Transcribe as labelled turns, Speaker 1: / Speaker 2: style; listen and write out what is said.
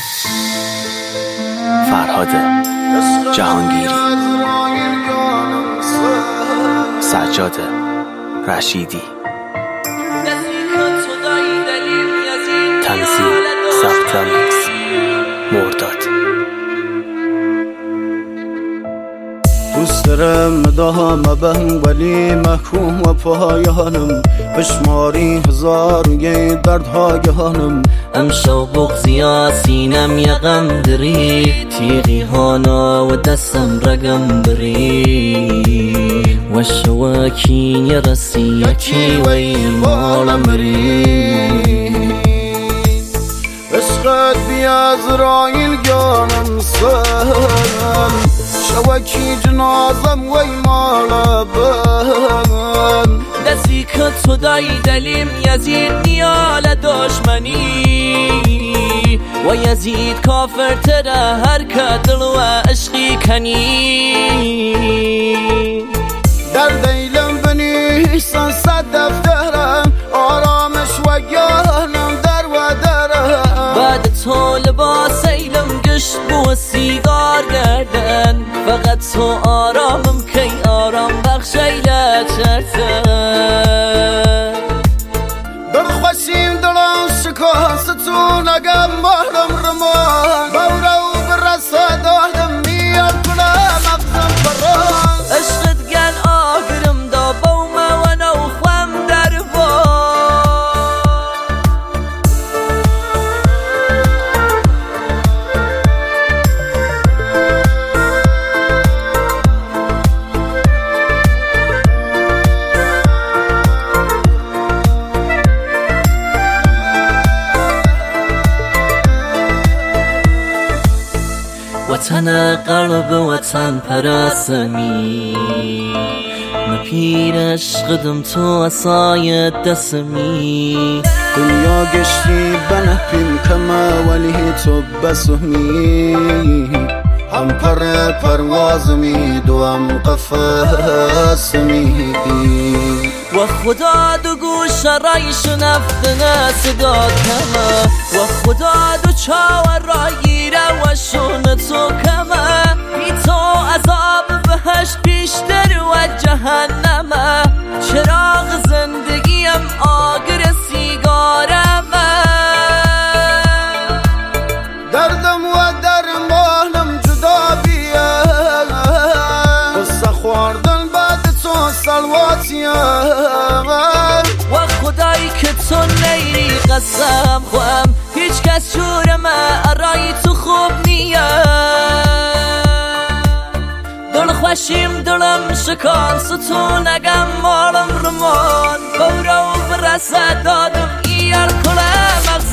Speaker 1: فرهاد جهانگیری، سجاد رشیدی، تنظیم ضبط میکس مرداد.
Speaker 2: دوست دارم دام بهم ولی محکوم و پایانم، بشماری هزار یه دردهای هانم.
Speaker 3: امشب بغزیا سینم یقم دری، تیغی هانا و دستم رقم بری، و شواکین یرسی یکی و ایمال مری.
Speaker 2: عشقت بی عزراییل گانم سن، شوکی جنازم و ایمال بن.
Speaker 3: دستی که تو دایی دلیم یزید نیال دشمنی، و یزید کافر تره هر که دل و عشقی کنی.
Speaker 2: در دیلم بنیسن صد دفترم، آرامش و گانم در و درم.
Speaker 3: بعد تو لباس ایلم گشت بو سیگار گردن، فقط تو آرامم کی آرام بخش ایله چرتن.
Speaker 2: دل خوشیم دلم شکاست تو نگم مهرم رمان، بورا و برسه دادم میاد کنم مغزم فران.
Speaker 3: عشقت گل آگرم دا بومه و نو خوام در با. وطن قلب وطن پرستمی، مپیر عشقدم تو اصای دستمی.
Speaker 2: دنیا گشتی بنپیم کما ولی تو بسهمی، هم پر پروازمی دو هم قفصمی.
Speaker 3: و خدا دو گوش رای شنفتنه صدا کمه، و خدا دو چاور را گیره و شون تو کمه. بی تو عذاب بهشت بیشتر و جهنمه، چراغ زندگیم آگر سیگارمه.
Speaker 2: دردم و درمانم جدا بیه، قصه خوردن بعد تو سلواتیه.
Speaker 3: و خدایی که تو نیری قسم خوام، هیچ کس جورمه ارای تو خوب نیه. دل خوشیم دلم شکان ستو نگم مالم رمان، بورا و برسه دادم ایار کلم